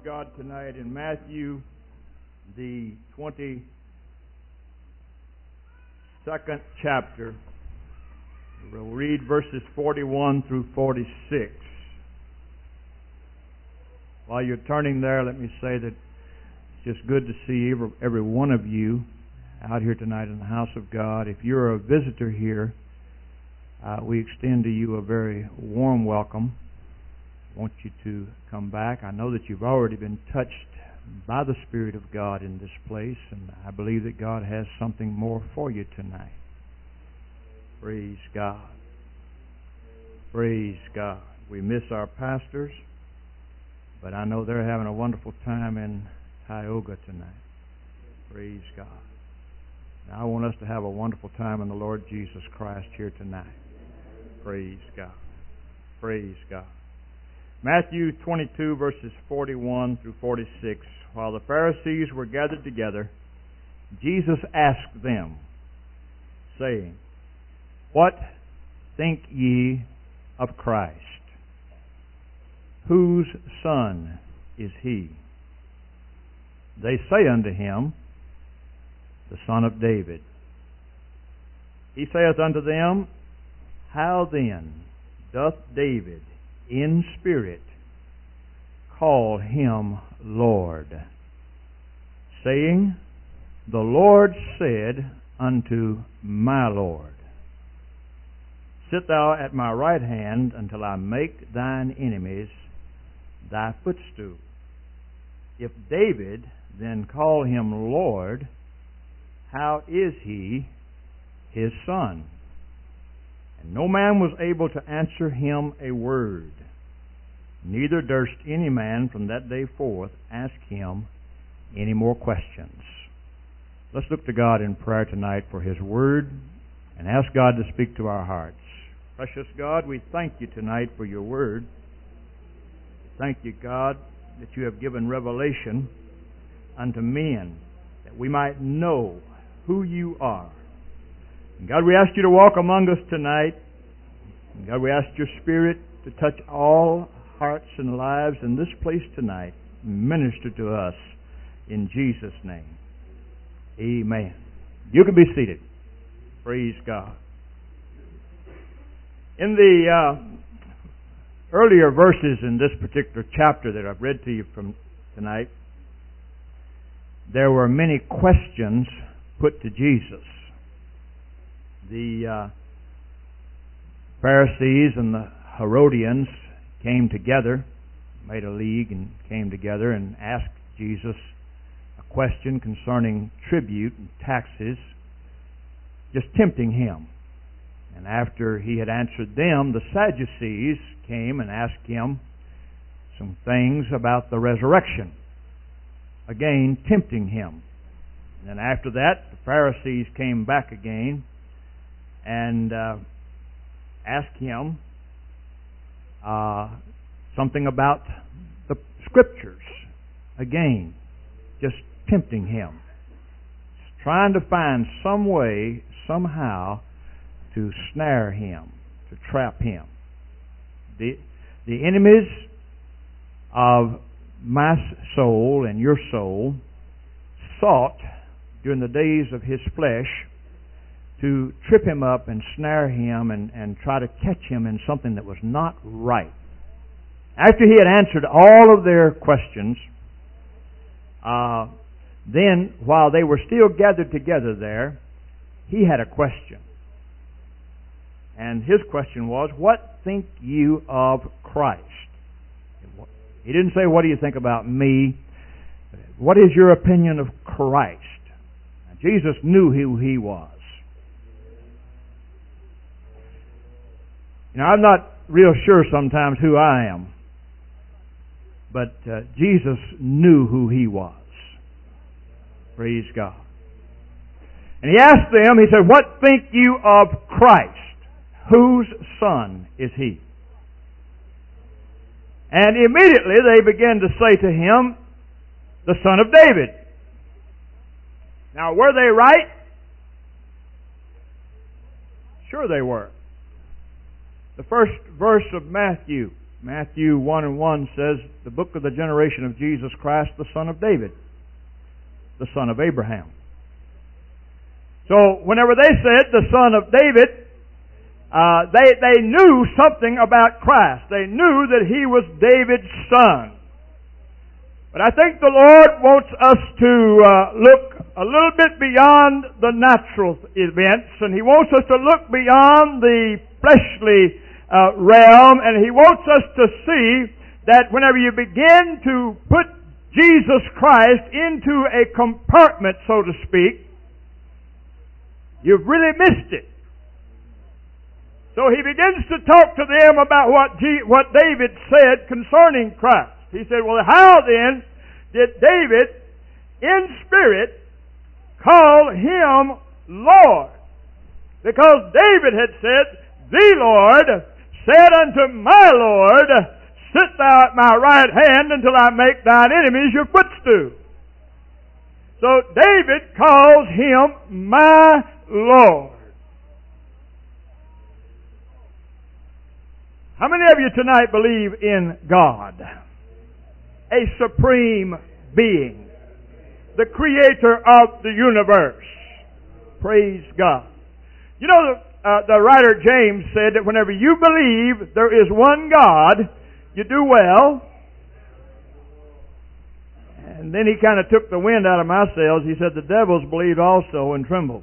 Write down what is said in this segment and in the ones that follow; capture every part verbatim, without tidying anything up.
God tonight in Matthew, the twenty-second chapter. We'll read verses forty-one through forty-six. While you're turning there, let me say that it's just good to see every, every one of you out here tonight in the house of God. If you're a visitor here, uh, we extend to you a very warm welcome. I want you to come back. I know that you've already been touched by the Spirit of God in this place, and I believe that God has something more for you tonight. Praise God. Praise God. We miss our pastors, but I know they're having a wonderful time in Tioga tonight. Praise God. Now I want us to have a wonderful time in the Lord Jesus Christ here tonight. Praise God. Praise God. Matthew twenty-two, verses forty-one through forty-six. While the Pharisees were gathered together, Jesus asked them, saying, "What think ye of Christ? Whose son is he?" They say unto him, "The son of David." He saith unto them, "How then doth David in spirit call him Lord, saying, The Lord said unto my Lord, Sit thou at my right hand until I make thine enemies thy footstool. If David then call him Lord, how is he his son?" And no man was able to answer him a word, neither durst any man from that day forth ask him any more questions. Let's look to God in prayer tonight for His Word and ask God to speak to our hearts. Precious God, we thank You tonight for Your Word. Thank You, God, that You have given revelation unto men, that we might know who You are. And God, we ask You to walk among us tonight. And God, we ask Your Spirit to touch all hearts and lives in this place tonight. Minister to us in Jesus' name. Amen. You can be seated. Praise God. In the uh, earlier verses in this particular chapter that I've read to you from tonight, there were many questions put to Jesus. The uh, Pharisees and the Herodians came together, made a league and came together and asked Jesus a question concerning tribute and taxes, just tempting Him. And after He had answered them, the Sadducees came and asked Him some things about the resurrection, again tempting Him. And then after that, the Pharisees came back again and uh, asked Him uh, something about the Scriptures. Again, just tempting Him. Trying to find some way, somehow, to snare Him, to trap Him. The, the enemies of my soul and your soul sought, during the days of His flesh, to trip Him up and snare Him and, and try to catch Him in something that was not right. After He had answered all of their questions, uh, then, while they were still gathered together there, He had a question. And His question was, "What think you of Christ?" He didn't say, "What do you think about me?" What is your opinion of Christ? Now, Jesus knew who He was. Now, I'm not real sure sometimes who I am, but uh, Jesus knew who He was. Praise God. And He asked them, He said, "What think you of Christ? Whose son is He?" And immediately they began to say to Him, "The son of David." Now, were they right? Sure they were. The first verse of Matthew Matthew one and one says, the book of the generation of Jesus Christ, the son of David, the son of Abraham. So whenever they said the son of David, uh, they, they knew something about Christ. They knew that He was David's son. But I think the Lord wants us to uh, look a little bit beyond the natural events, and He wants us to look beyond the fleshly uh, realm, and He wants us to see that whenever you begin to put Jesus Christ into a compartment, so to speak, you've really missed it. So He begins to talk to them about what G- what David said concerning Christ. He said, well, how then did David, in spirit, call Him Lord? Because David had said, the Lord said unto my Lord, sit thou at my right hand until I make thine enemies your footstool. So David calls Him my Lord. How many of you tonight believe in God? A supreme being, the creator of the universe. Praise God. You know, the, uh, the writer James said that whenever you believe there is one God, you do well. And then he kind of took the wind out of my sails. He said the devils believed also and trembled.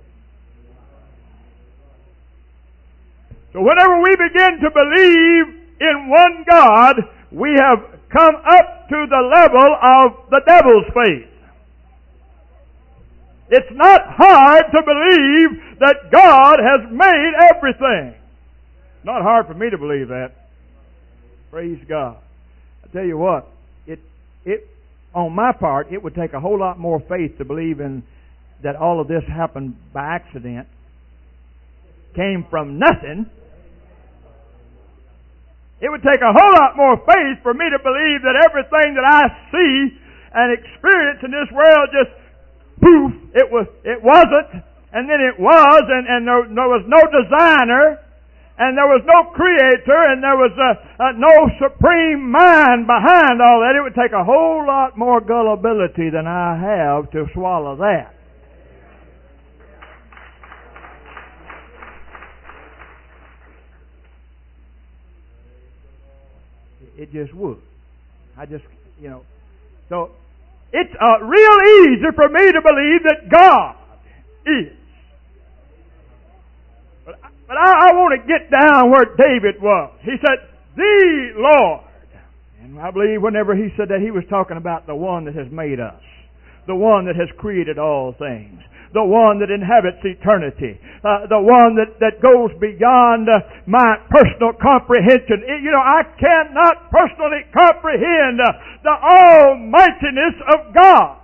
So whenever we begin to believe in one God, we have come up to the level of the devil's faith. It's not hard to believe that God has made everything. Not hard for me to believe that. Praise God. I tell you what, it it on my part, it would take a whole lot more faith to believe in that all of this happened by accident, came from nothing. It would take a whole lot more faith for me to believe that everything that I see and experience in this world just poof, it was, it wasn't, and then it was, and, and there, there was no designer, and there was no creator, and there was uh, uh, no supreme mind behind all that. It would take a whole lot more gullibility than I have to swallow that. It just would. I just, you know. So, it's uh, real easy for me to believe that God is. But, but I, I want to get down where David was. He said, the Lord. And I believe whenever he said that, he was talking about the one that has made us. The one that has created all things. The one that inhabits eternity. Uh, the one that, that goes beyond uh, my personal comprehension. It, you know, I cannot personally comprehend uh, the almightiness of God.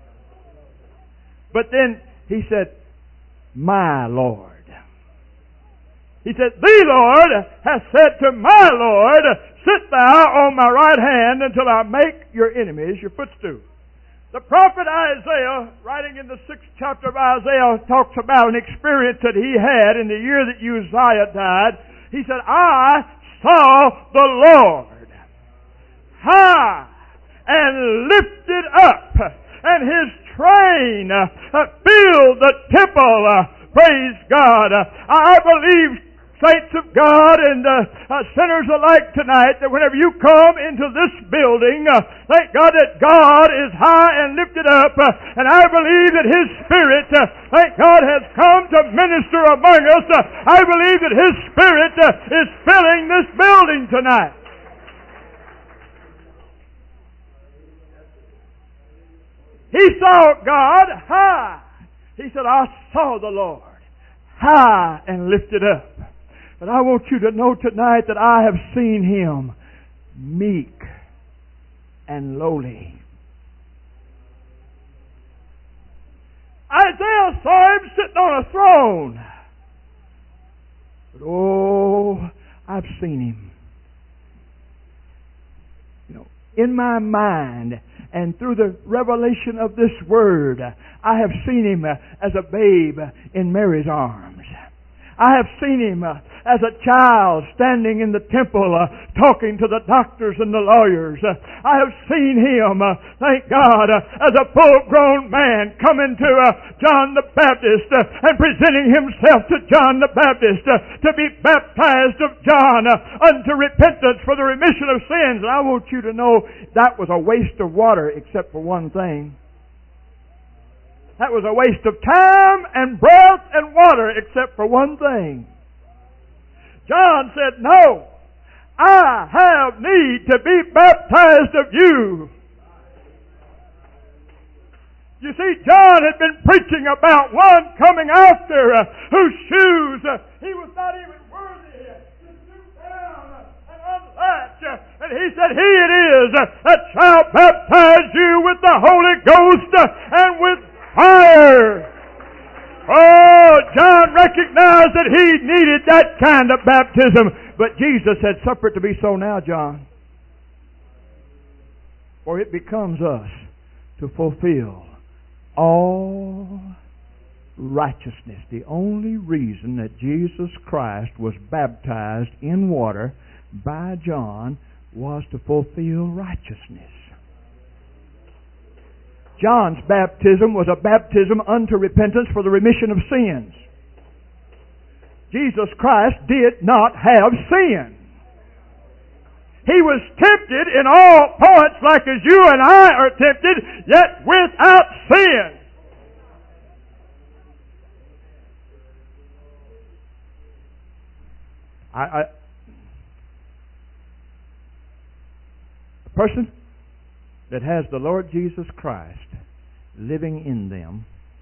But then he said, my Lord. He said, the Lord has said to my Lord, sit thou on my right hand until I make your enemies your footstool. The prophet Isaiah, writing in the sixth chapter of Isaiah, talks about an experience that he had in the year that Uzziah died. He said, I saw the Lord high and lifted up, and His train filled the temple. Praise God. I believe, saints of God and uh, uh, sinners alike tonight, that whenever you come into this building, uh, thank God that God is high and lifted up, uh, and I believe that His Spirit, uh, thank God, has come to minister among us. Uh, I believe that His Spirit uh, is filling this building tonight. He saw God high. He said, I saw the Lord high and lifted up. But I want you to know tonight that I have seen Him meek and lowly. Isaiah saw Him sitting on a throne. But oh, I've seen Him, you know, in my mind and through the revelation of this Word. I have seen Him as a babe in Mary's arms. I have seen him uh, as a child standing in the temple uh, talking to the doctors and the lawyers. Uh, I have seen him, uh, thank God, uh, as a full-grown man coming to uh, John the Baptist uh, and presenting himself to John the Baptist uh, to be baptized of John uh, unto repentance for the remission of sins. And I want you to know that was a waste of water except for one thing. That was a waste of time and breath and water except for one thing. John said, no, I have need to be baptized of you. You see, John had been preaching about one coming after uh, whose shoes uh, he was not even worthy to stoop down uh, and unlatch. Uh, and he said, he it is uh, that shall baptize you with the Holy Ghost uh, and with fire. Oh, John recognized that he needed that kind of baptism. But Jesus said, suffer it to be so now, John. For it becomes us to fulfill all righteousness. The only reason that Jesus Christ was baptized in water by John was to fulfill righteousness. John's baptism was a baptism unto repentance for the remission of sins. Jesus Christ did not have sin. He was tempted in all points like as you and I are tempted, yet without sin. I, I, a person that has the Lord Jesus Christ living in them,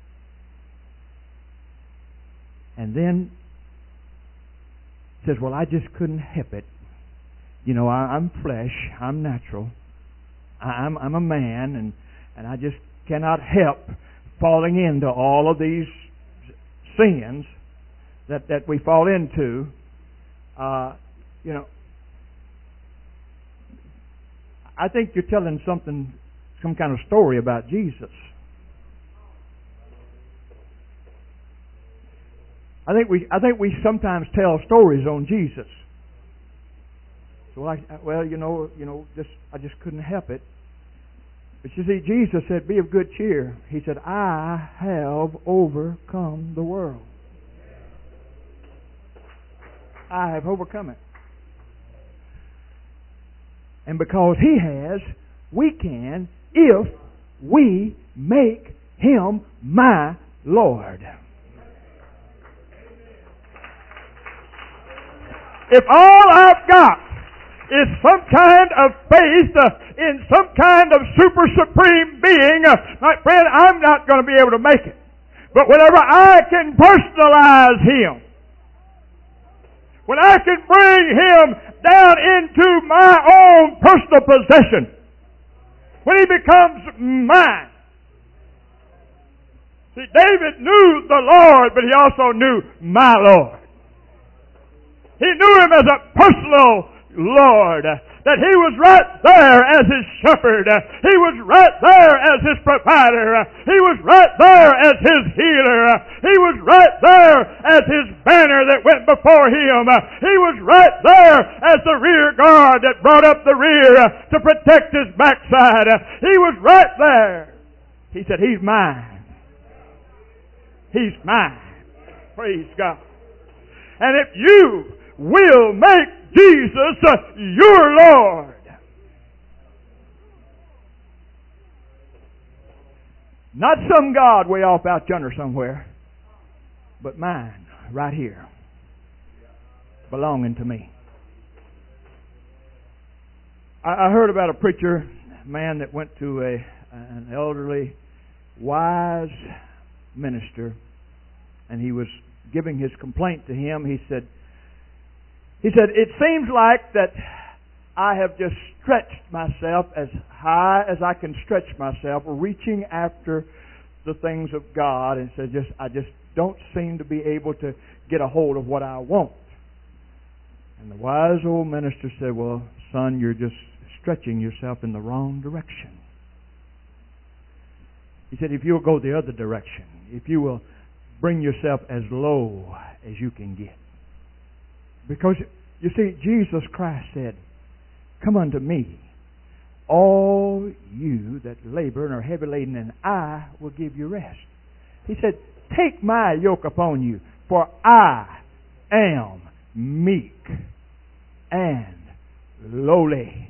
and then says, well, I just couldn't help it. You know, I, I'm flesh, I'm natural, I, I'm, I'm a man, and, and I just cannot help falling into all of these sins that, that we fall into. Uh, you know, I think you're telling something, some kind of story about Jesus. I think we, I think we sometimes tell stories on Jesus. So, I, well, you know, you know, just I just couldn't help it. But you see, Jesus said, "Be of good cheer." He said, "I have overcome the world. I have overcome it." And because He has, we can, if we make Him my Lord. If all I've got is some kind of faith uh, in some kind of super supreme being, uh, my friend, I'm not going to be able to make it. But whenever I can personalize Him, when I can bring Him down into my own personal possession, when He becomes mine. See, David knew the Lord, but he also knew my Lord. He knew Him as a personal Lord, that He was right there as His shepherd. He was right there as His provider. He was right there as His healer. He was right there as His banner that went before Him. He was right there as the rear guard that brought up the rear to protect His backside. He was right there. He said, He's mine. He's mine. Praise God. And if you will make Jesus uh, your Lord, not some God way off out yonder somewhere, but mine right here, belonging to me. I, I heard about a preacher, a man that went to a an elderly, wise minister, and he was giving his complaint to him. He said, He said, it seems like that I have just stretched myself as high as I can stretch myself, reaching after the things of God, and said, just I just don't seem to be able to get a hold of what I want. And the wise old minister said, well, son, you're just stretching yourself in the wrong direction. He said, if you'll go the other direction, if you will bring yourself as low as you can get. Because, you see, Jesus Christ said, "Come unto me, all you that labor and are heavy laden, and I will give you rest." He said, "Take my yoke upon you, for I am meek and lowly."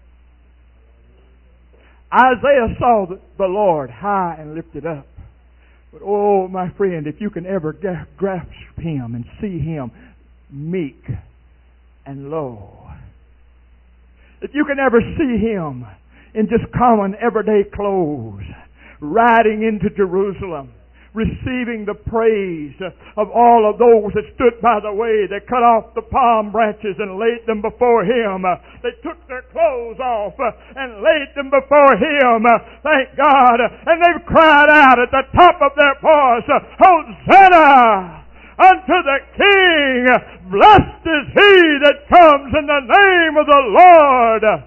Isaiah saw the Lord high and lifted up. But oh, my friend, if you can ever grasp Him and see Him meek and low, if you can ever see Him in just common everyday clothes, riding into Jerusalem, receiving the praise of all of those that stood by the way. They cut off the palm branches and laid them before Him. They took their clothes off and laid them before Him. Thank God. And they cried out at the top of their voice, "Hosanna unto the King! Blessed is He that comes in the name of the Lord!"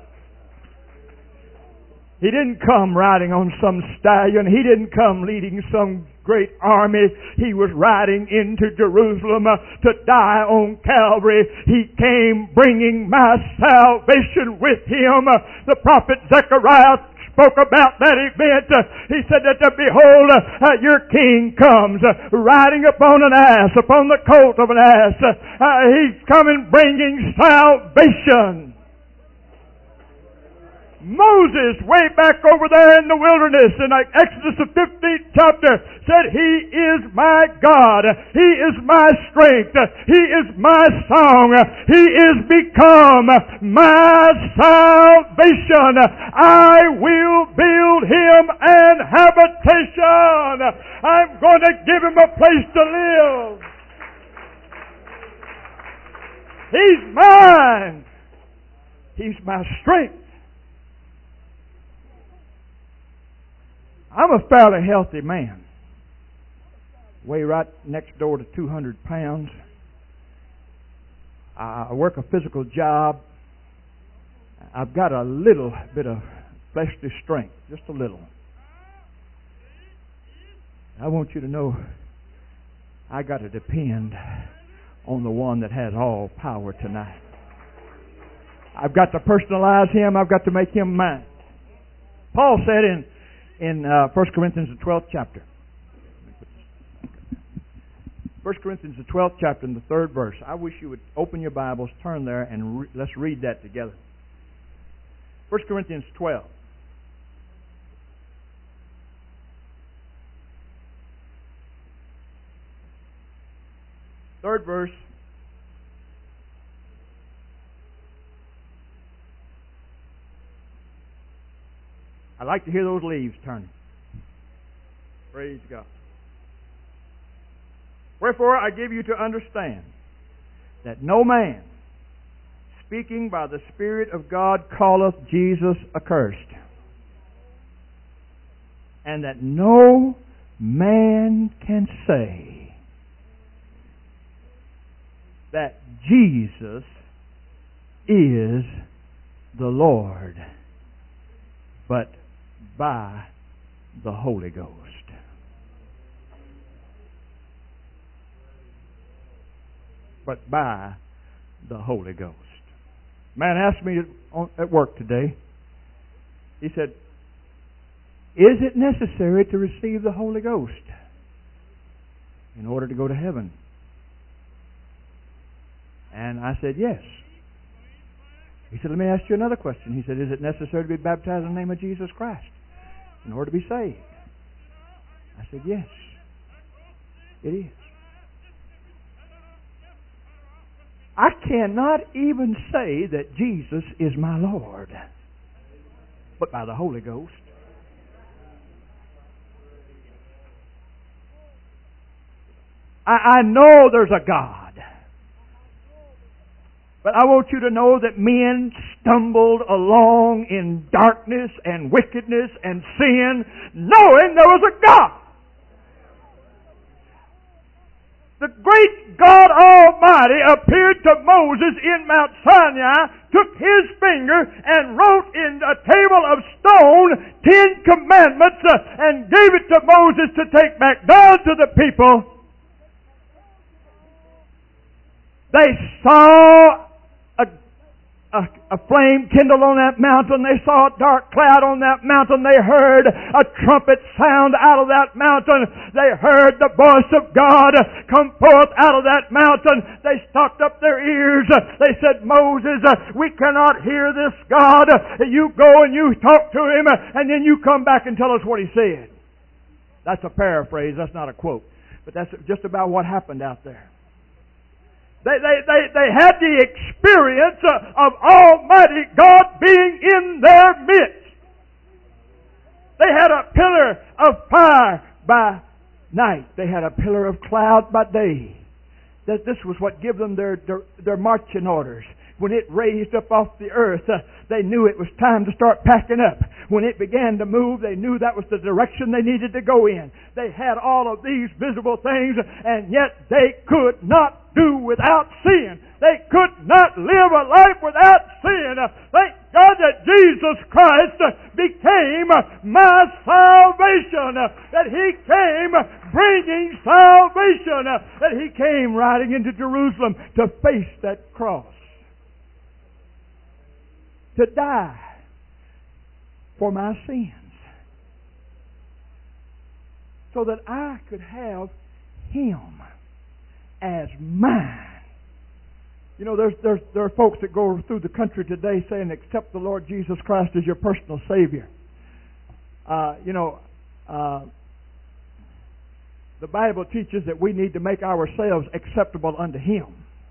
He didn't come riding on some stallion. He didn't come leading some great army. He was riding into Jerusalem uh, to die on Calvary. He came bringing my salvation with Him. Uh, the prophet Zechariah spoke about that event. Uh, he said that, uh, behold, uh, your King comes uh, riding upon an ass, upon the colt of an ass. Uh, uh, he's coming bringing salvation. Moses, way back over there in the wilderness, in Exodus the fifteenth chapter, said, "He is my God. He is my strength. He is my song. He is become my salvation. I will build Him an habitation. I'm going to give Him a place to live. He's mine. He's my strength." I'm a fairly healthy man. Weigh right next door to two hundred pounds. I work a physical job. I've got a little bit of fleshly strength, just a little. I want you to know I got to depend on the one that has all power tonight. I've got to personalize Him. I've got to make Him mine. Paul said in In uh, First Corinthians, the twelfth chapter. First Corinthians, the twelfth chapter, in the third verse. I wish you would open your Bibles, turn there, and re- let's read that together. First Corinthians twelve. Third verse. I like to hear those leaves turning. Praise God. "Wherefore I give you to understand that no man, speaking by the Spirit of God, calleth Jesus accursed, and that no man can say that Jesus is the Lord, but by the Holy Ghost." But by the Holy Ghost. Man asked me at work today, he said, "Is it necessary to receive the Holy Ghost in order to go to heaven?" And I said, "Yes." He said, "Let me ask you another question." He said, "Is it necessary to be baptized in the name of Jesus Christ in order to be saved?" I said, "Yes, it is." I cannot even say that Jesus is my Lord, but by the Holy Ghost. I, I know there's a God. But I want you to know that men stumbled along in darkness and wickedness and sin, knowing there was a God. The great God Almighty appeared to Moses in Mount Sinai, took His finger and wrote in a table of stone Ten Commandments uh, and gave it to Moses to take back down to the people They saw a, a, a flame kindle on that mountain. They saw a dark cloud on that mountain. They heard a trumpet sound out of that mountain. They heard the voice of God come forth out of that mountain. They stopped up their ears. They said, Moses, we cannot hear this God. You go and you talk to him, and then you come back and tell us what he said. That's a paraphrase. That's not a quote. But that's just about what happened out there. They, they, they, they had the experience of Almighty God being in their midst. They had a pillar of fire by night. They had a pillar of cloud by day. That this was what gave them their, their, their marching orders. When it raised up off the earth, uh, they knew it was time to start packing up. When it began to move, they knew that was the direction they needed to go in. They had all of these visible things, and yet they could not do without sin. They could not live a life without sin. Uh, thank God that Jesus Christ uh, became uh, my salvation. Uh, that He came uh, bringing salvation. Uh, that He came riding into Jerusalem to face that cross. To die for my sins. So that I could have Him as mine. You know, there's, there's, there are folks that go through the country today saying, accept the Lord Jesus Christ as your personal Savior. Uh, you know, uh, the Bible teaches that we need to make ourselves acceptable unto Him.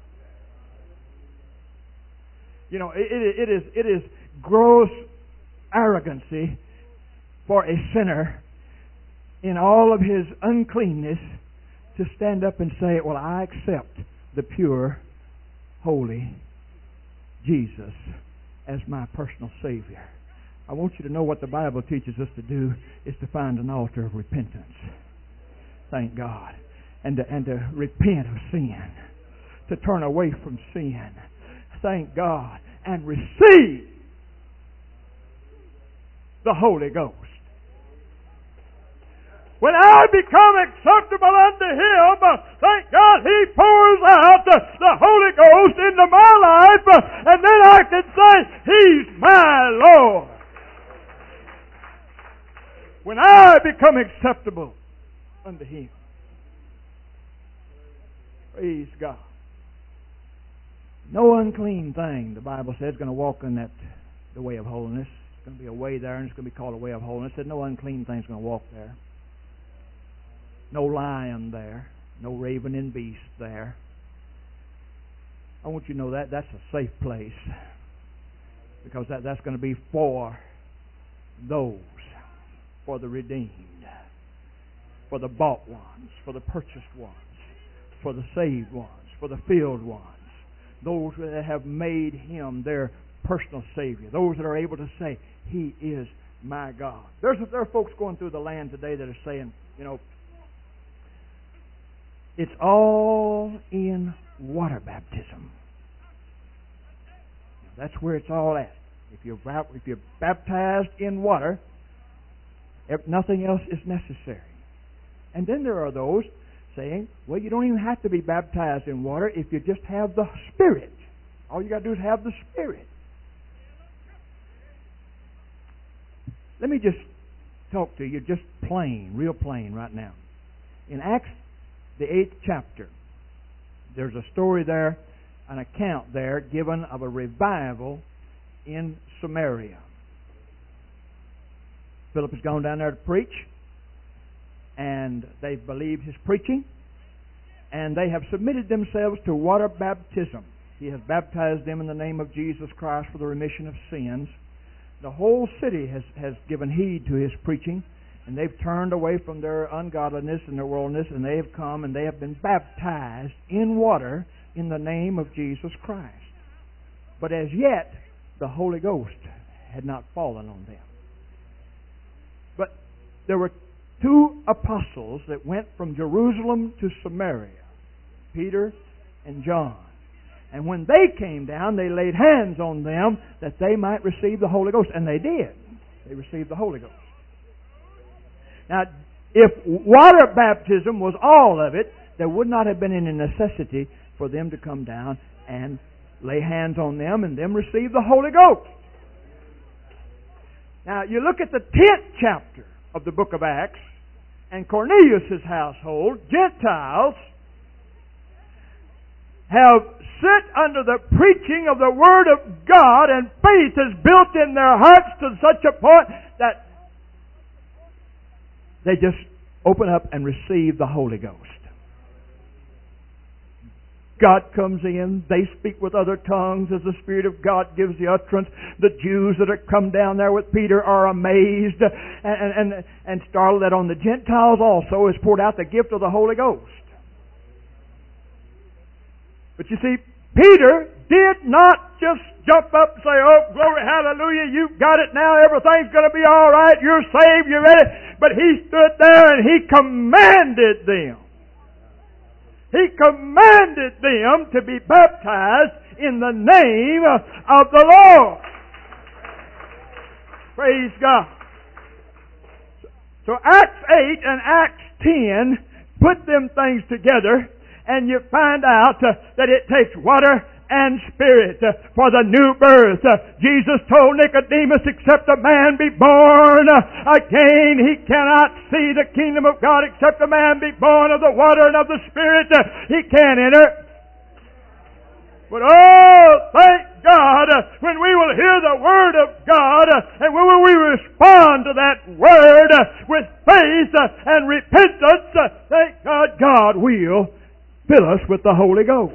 You know, it, it, it is it is gross arrogancy for a sinner in all of his uncleanness to stand up and say, well, I accept the pure, holy Jesus as my personal Savior. I want you to know what the Bible teaches us to do is to find an altar of repentance. Thank God. And to, and to repent of sin. To turn away from sin. Thank God, and receive the Holy Ghost. When I become acceptable unto Him, thank God He pours out the Holy Ghost into my life, and then I can say, He's my Lord. When I become acceptable unto Him. Praise God. No unclean thing, the Bible says, is going to walk in that the way of holiness. It's going to be a way there, and it's going to be called a way of holiness. It said no unclean thing is going to walk there. No lion there. No ravening beast there. I want you to know that that's a safe place. Because that, that's going to be for those. For the redeemed. For the bought ones. For the purchased ones. For the saved ones. For the filled ones. Those that have made Him their personal Savior. Those that are able to say, He is my God. There's, there are folks going through the land today that are saying, you know, it's all in water baptism. That's where it's all at. If you're, if you're baptized in water, if nothing else is necessary. And then there are those saying, well, you don't even have to be baptized in water if you just have the Spirit. All you got to do is have the Spirit. Let me just talk to you just plain, real plain right now. In Acts, the eighth chapter, there's a story there, an account there given of a revival in Samaria. Philip has gone down there to preach, and they've believed his preaching, and they have submitted themselves to water baptism. He has baptized them in the name of Jesus Christ for the remission of sins. The whole city has, has given heed to his preaching, and they've turned away from their ungodliness and their worldliness, and they have come and they have been baptized in water in the name of Jesus Christ. But as yet, the Holy Ghost had not fallen on them. But there were two apostles that went from Jerusalem to Samaria, Peter and John. And when they came down, they laid hands on them that they might receive the Holy Ghost. And they did. They received the Holy Ghost. Now, if water baptism was all of it, there would not have been any necessity for them to come down and lay hands on them and them receive the Holy Ghost. Now, you look at the tenth chapter of the book of Acts, and Cornelius' household, Gentiles, have sit under the preaching of the Word of God, and faith is built in their hearts to such a point that they just open up and receive the Holy Ghost. God comes in, they speak with other tongues as the Spirit of God gives the utterance. The Jews that have come down there with Peter are amazed and, and, and startled that on the Gentiles also is poured out the gift of the Holy Ghost. But you see, Peter did not just jump up and say, "Oh, glory, hallelujah, you've got it now, everything's going to be all right, you're saved, you're ready." But he stood there and he commanded them. He commanded them to be baptized in the name of the Lord. Praise God. So Acts eight and Acts ten put them things together, and you find out uh, that it takes water and spirit uh, for the new birth. Uh, Jesus told Nicodemus, except a man be born uh, again, he cannot see the kingdom of God. Except a man be born of the water and of the Spirit, uh, he can't enter. But oh, thank God, uh, when we will hear the Word of God, uh, and when we respond to that Word uh, with faith uh, and repentance, uh, thank God, God will fill us with the Holy Ghost.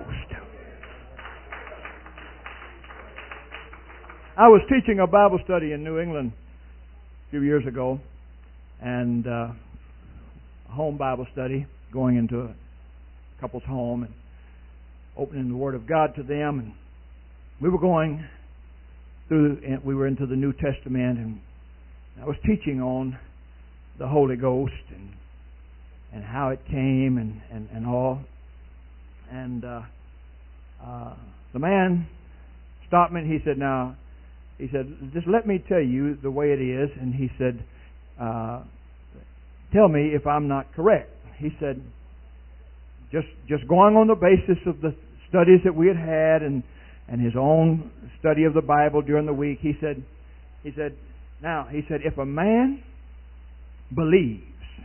I was teaching a Bible study in New England a few years ago, and uh, a home Bible study, going into a couple's home and opening the Word of God to them. And we were going through, we were into the New Testament, and I was teaching on the Holy Ghost and and how it came and, and, and all. And uh, uh, the man stopped me and he said, now, he said, just let me tell you the way it is. And he said, uh, tell me if I'm not correct. He said, just just going on the basis of the studies that we had had and, and his own study of the Bible during the week, he said, he said, now, he said, if a man believes,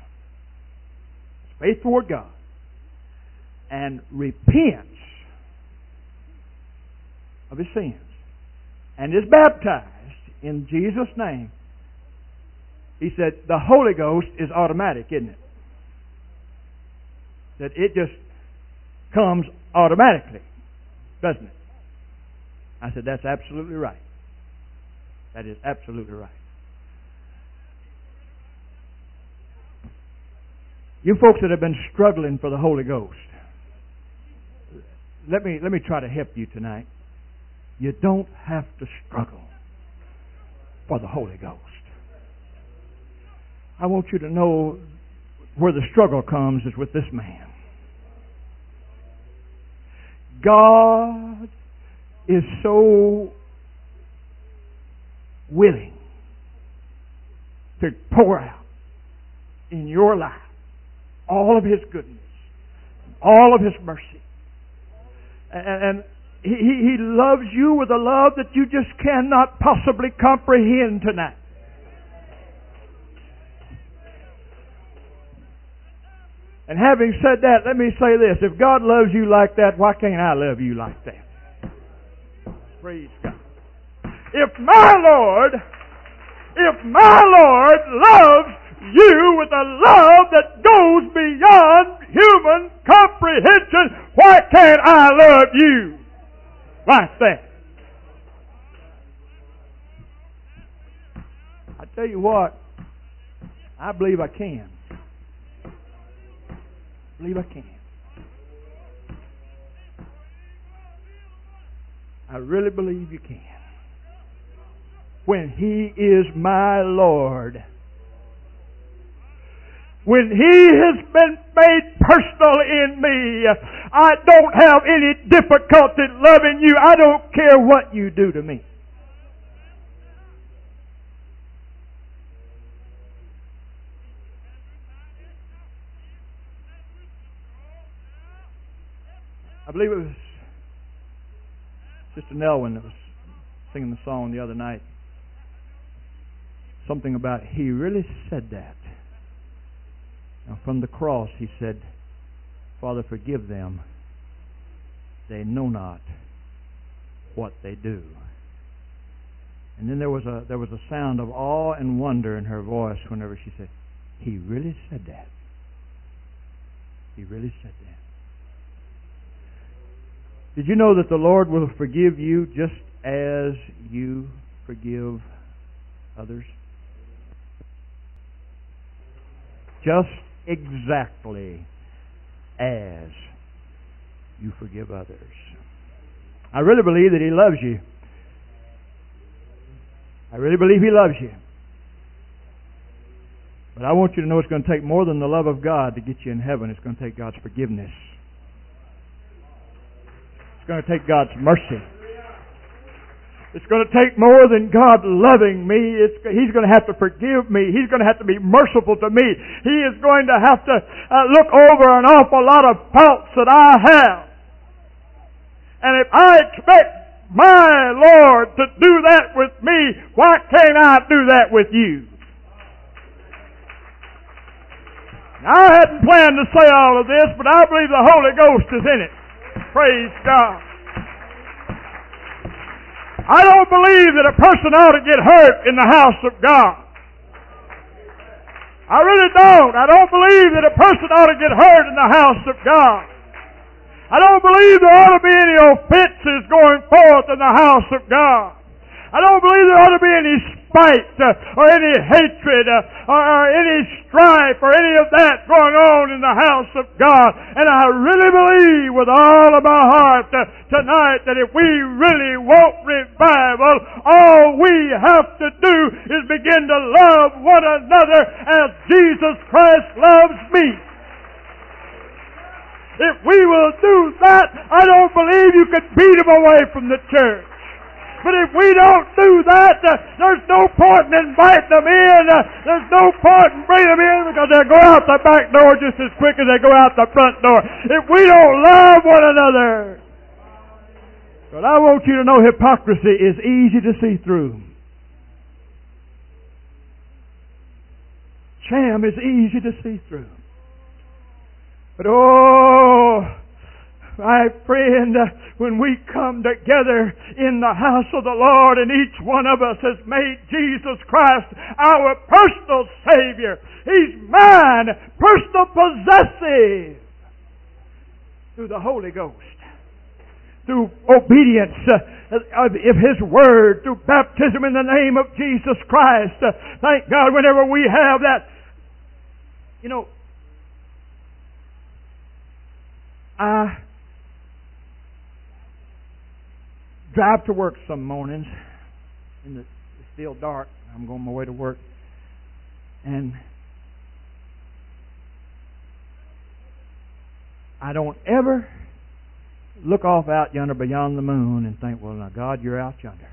faith toward God, and repents of his sins, and is baptized in Jesus' name, he said, the Holy Ghost is automatic, isn't it? That it just comes automatically, doesn't it? I said, that's absolutely right. That is absolutely right. You folks that have been struggling for the Holy Ghost, let me let me try to help you tonight. You don't have to struggle for the Holy Ghost. I want you to know where the struggle comes is with this man. God is so willing to pour out in your life all of His goodness, all of His mercy. And, and he, he loves you with a love that you just cannot possibly comprehend tonight. And having said that, let me say this. If God loves you like that, why can't I love you like that? Praise God. If my Lord, if my Lord loves you with a love that goes beyond human comprehension, why can't I love you like that? I tell you what, I believe I can. I believe I can. I really believe you can. When He is my Lord, when He has been made personal in me, I don't have any difficulty loving you. I don't care what you do to me. I believe it was Sister Nelwyn that was singing the song the other night. Something about, He really said that. Now, from the cross, He said, Father, forgive them. They know not what they do. And then there was a there was a sound of awe and wonder in her voice whenever she said, He really said that. He really said that. Did you know that the Lord will forgive you just as you forgive others? Just exactly as you forgive others. I really believe that He loves you. I really believe He loves you. But I want you to know it's going to take more than the love of God to get you in heaven. It's going to take God's forgiveness. It's going to take God's mercy. It's going to take more than God loving me. It's, He's going to have to forgive me. He's going to have to be merciful to me. He is going to have to uh, look over an awful lot of faults that I have. And if I expect my Lord to do that with me, why can't I do that with you? Now, I hadn't planned to say all of this, but I believe the Holy Ghost is in it. Praise God. I don't believe that a person ought to get hurt in the house of God. I really don't. I don't believe that a person ought to get hurt in the house of God. I don't believe there ought to be any offenses going forth in the house of God. I don't believe there ought to be any spite uh, or any hatred uh, or, or any strife or any of that going on in the house of God. And I really believe with all of my heart uh, tonight that if we really want revival, all we have to do is begin to love one another as Jesus Christ loves me. If we will do that, I don't believe you can beat them away from the church. But if we don't do that, uh, there's no point in inviting them in. Uh, there's no point in bringing them in because they'll go out the back door just as quick as they go out the front door. If we don't love one another. But I want you to know hypocrisy is easy to see through. Sham is easy to see through. But oh, my friend, when we come together in the house of the Lord and each one of us has made Jesus Christ our personal Savior, He's mine, personal possessive, through the Holy Ghost, through obedience of His Word, through baptism in the name of Jesus Christ. Thank God whenever we have that. You know, I drive to work some mornings, and it's still dark. I'm going my way to work, and I don't ever look off out yonder beyond the moon and think, well, now, God, you're out yonder.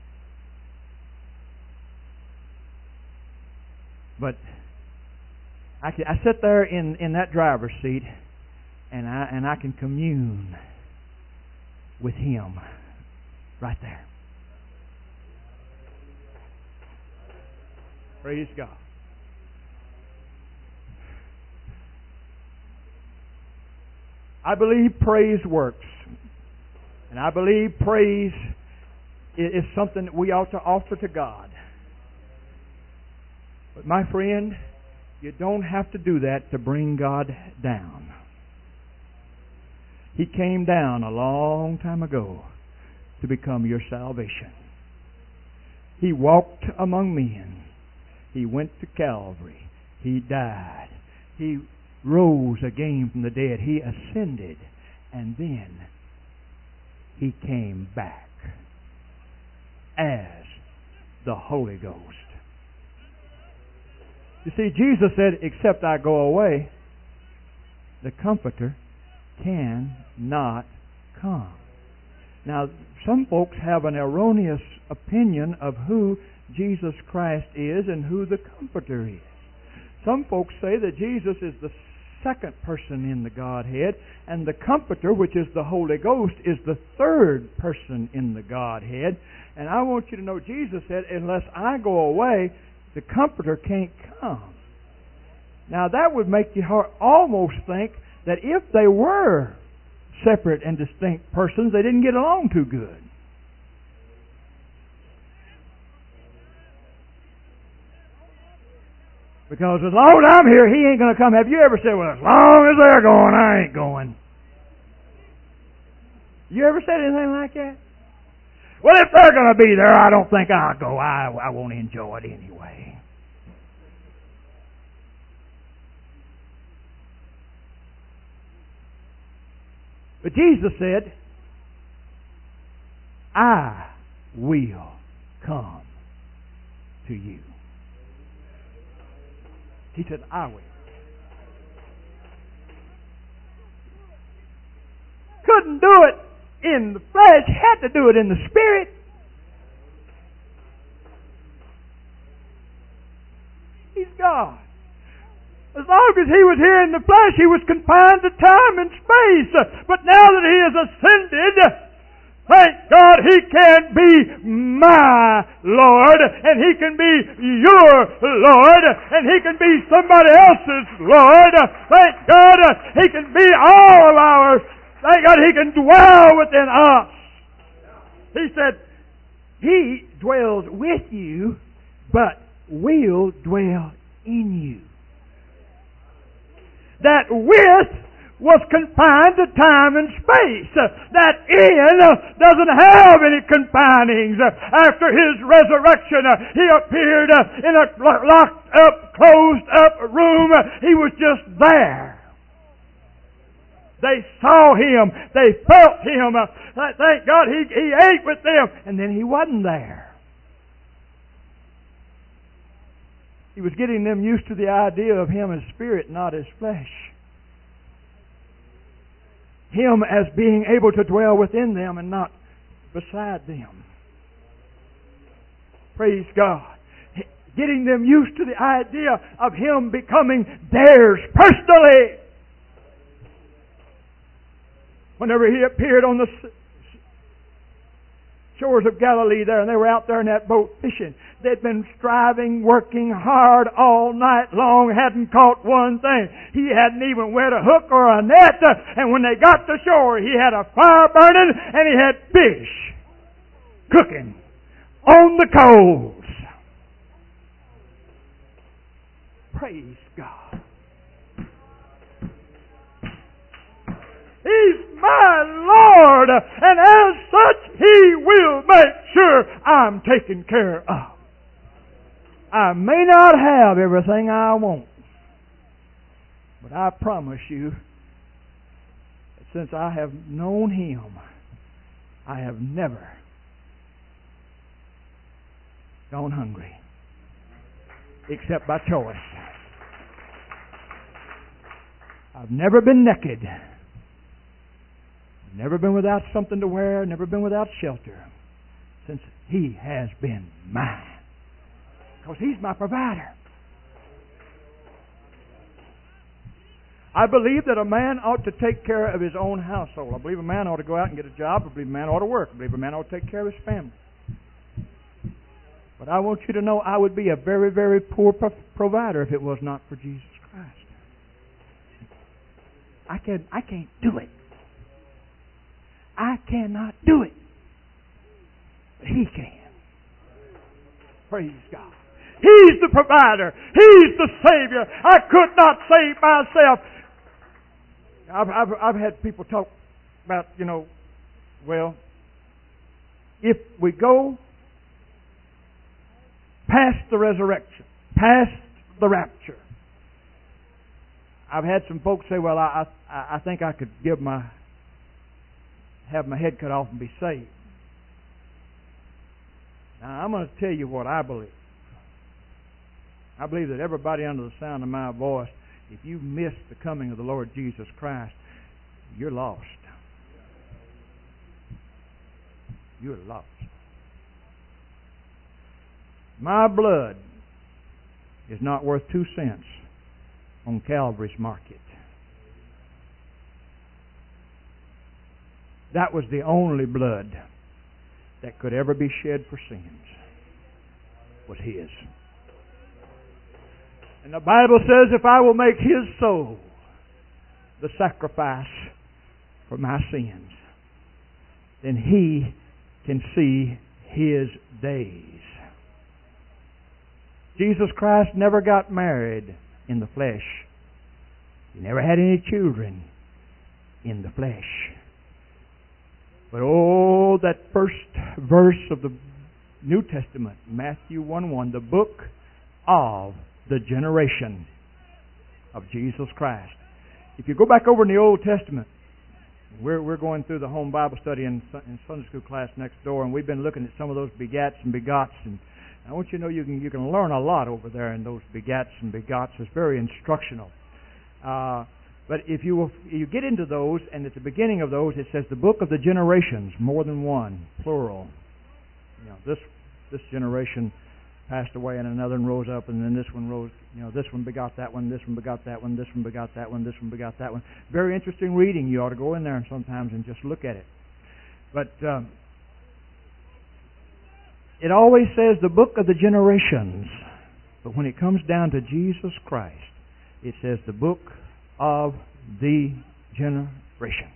But I, can, I sit there in, in that driver's seat, and I and I can commune with Him. Right there. Praise God. I believe praise works. And I believe praise is something that we ought to offer to God. But my friend, you don't have to do that to bring God down. He came down a long time ago to become your salvation. He walked among men. He went to Calvary. He died. He rose again from the dead. He ascended. And then He came back as the Holy Ghost. You see, Jesus said, except I go away, the Comforter cannot come. Now, some folks have an erroneous opinion of who Jesus Christ is and who the Comforter is. Some folks say that Jesus is the second person in the Godhead, and the Comforter, which is the Holy Ghost, is the third person in the Godhead. And I want you to know, Jesus said, unless I go away, the Comforter can't come. Now that would make you almost think that if they were separate and distinct persons, they didn't get along too good. Because as long as I'm here, he ain't going to come. Have you ever said, well, as long as they're going, I ain't going? You ever said anything like that? Well, if they're going to be there, I don't think I'll go. I, I won't enjoy it anyway. But Jesus said, I will come to you. He said, I will. Couldn't do it in the flesh, had to do it in the spirit. He's God. As long as he was here in the flesh, he was confined to time and space. But now that he has ascended, thank God he can be my Lord, and he can be your Lord, and he can be somebody else's Lord. Thank God he can be all of ours. Thank God he can dwell within us. He said, he dwells with you, but will dwell in you. That with was confined to time and space. That in doesn't have any confinings. After his resurrection, he appeared in a locked up, closed up room. He was just there. They saw him. They felt him. Thank God he, he ate with them. And then he wasn't there. He was getting them used to the idea of him as spirit, not as flesh. Him as being able to dwell within them and not beside them. Praise God. Getting them used to the idea of him becoming theirs personally. Whenever he appeared on the shores of Galilee there, and they were out there in that boat fishing. They'd been striving, working hard all night long, hadn't caught one thing. He hadn't even wet a hook or a net, and when they got to shore, he had a fire burning, and he had fish cooking on the coals. Praise God. He's my Lord, and as such, He will make sure I'm taken care of. I may not have everything I want, but I promise you that since I have known Him, I have never gone hungry, except by choice. I've never been naked. Never been without something to wear, never been without shelter, since He has been mine. Because He's my provider. I believe that a man ought to take care of his own household. I believe a man ought to go out and get a job. I believe a man ought to work. I believe a man ought to take care of his family. But I want you to know I would be a very, very poor pro- provider if it was not for Jesus Christ. I can't, I can't do it. I cannot do it. But He can. Praise God. He's the provider. He's the Savior. I could not save myself. I've, I've, I've had people talk about, you know, well, if we go past the resurrection, past the rapture, I've had some folks say, well, I, I, I think I could give my have my head cut off and be saved. Now, I'm going to tell you what I believe. I believe that everybody under the sound of my voice, if you miss the coming of the Lord Jesus Christ, you're lost. You're lost. My blood is not worth two cents on Calvary's market. That was the only blood that could ever be shed for sins, was His. And the Bible says, if I will make His soul the sacrifice for my sins, then He can see His days. Jesus Christ never got married in the flesh. He never had any children in the flesh. But oh, that first verse of the New Testament, Matthew one one, the book of the generation of Jesus Christ. If you go back over in the Old Testament, we're we're going through the home Bible study in, in Sunday school class next door, and we've been looking at some of those begats and begots, and I want you to know you can you can learn a lot over there in those begats and begots. It's very instructional. Uh, but if you will, you get into those, and at the beginning of those, it says the book of the generations, more than one, plural. You know, this this generation passed away, and another one rose up, and then this one rose. You know, this one begot that one, this one begot that one, this one begot that one, this one begot that one. Very interesting reading. You ought to go in there and sometimes and just look at it. But um, it always says the book of the generations. But when it comes down to Jesus Christ, it says the book of the generation.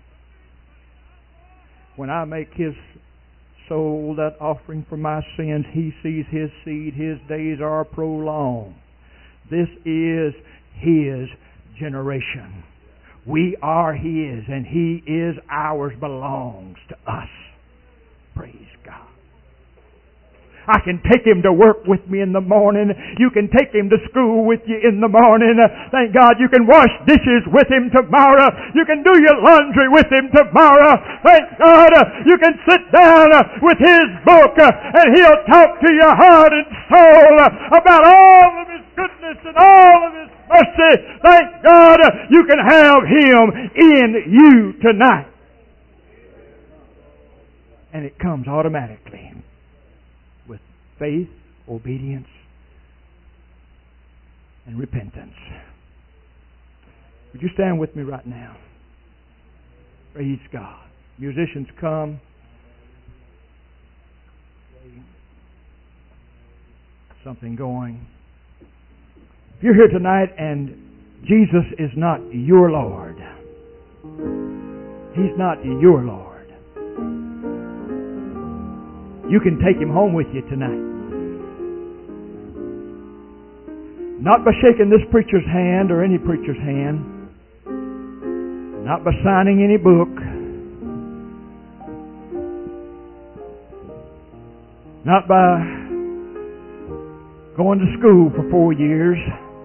When I make His soul that offering for my sins, He sees His seed, His days are prolonged. This is His generation. We are His, and He is ours, belongs to us. Praise God. I can take Him to work with me in the morning. You can take Him to school with you in the morning. Thank God you can wash dishes with Him tomorrow. You can do your laundry with Him tomorrow. Thank God you can sit down with His book and He'll talk to your heart and soul about all of His goodness and all of His mercy. Thank God you can have Him in you tonight. And it comes automatically. Faith, obedience, and repentance. Would you stand with me right now? Praise God. Musicians, come. Something going. If you're here tonight and Jesus is not your Lord, He's not your Lord, you can take Him home with you tonight. Not by shaking this preacher's hand or any preacher's hand. Not by signing any book. Not by going to school for four years.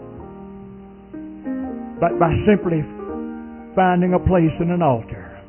But by simply finding a place in an altar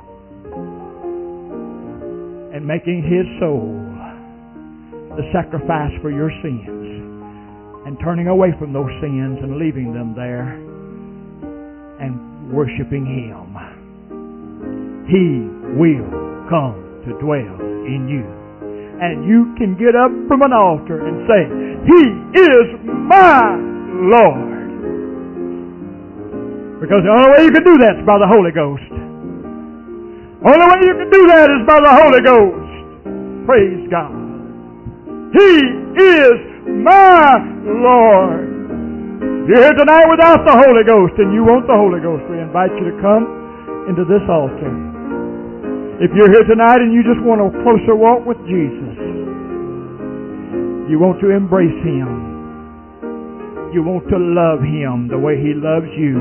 and making His soul the sacrifice for your sins, and turning away from those sins and leaving them there and worshiping Him. He will come to dwell in you. And you can get up from an altar and say, He is my Lord. Because the only way you can do that is by the Holy Ghost. The only way you can do that is by the Holy Ghost. Praise God. He is my Lord. If you're here tonight without the Holy Ghost and you want the Holy Ghost, we invite you to come into this altar. If you're here tonight and you just want a closer walk with Jesus, you want to embrace Him, you want to love Him the way He loves you,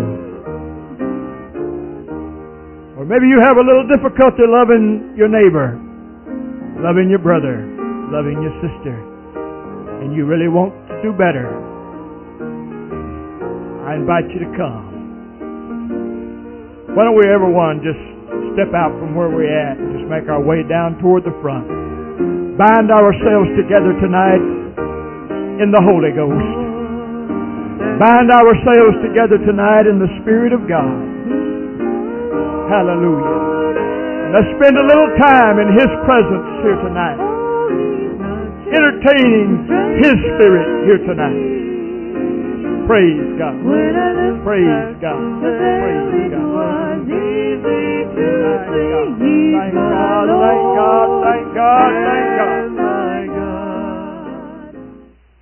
or maybe you have a little difficulty loving your neighbor, loving your brother, loving your sister, and you really want to do better, I invite you to come. Why don't we everyone just step out from where we're at and just make our way down toward the front. Bind ourselves together tonight in the Holy Ghost. Bind ourselves together tonight in the Spirit of God. Hallelujah. Let's spend a little time in His presence here tonight, entertaining His Spirit here tonight. Praise God. When I look Praise back, God. the Praise sailing God. was easy to Thank see. God. He's Thank my God. Lord, Thank God. Thank God. Thank God. and